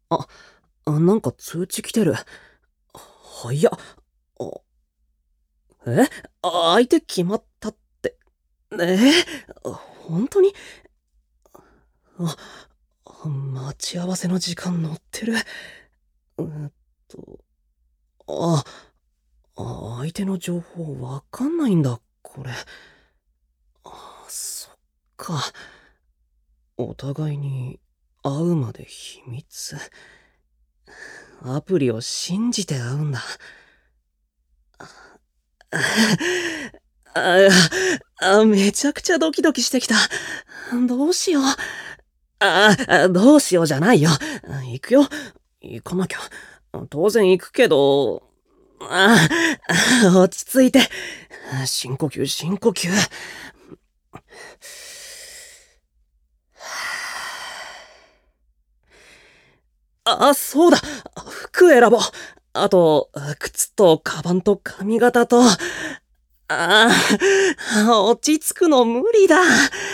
あ、なんか通知来てる。早っ。あえ相手決まったって。本当に？待ち合わせの時間乗ってる。うーんと、あ、相手の情報わかんないんだ、これ。そっか。お互いに会うまで秘密。アプリを信じて会うんだ。あめちゃくちゃドキドキしてきた。どうしよう。どうしようじゃないよ。行くよ。行かなきゃ。当然行くけど、落ち着いて。深呼吸、深呼吸。そうだ。服選ぼう。あと、靴とカバンと髪型と、落ち着くの無理だ。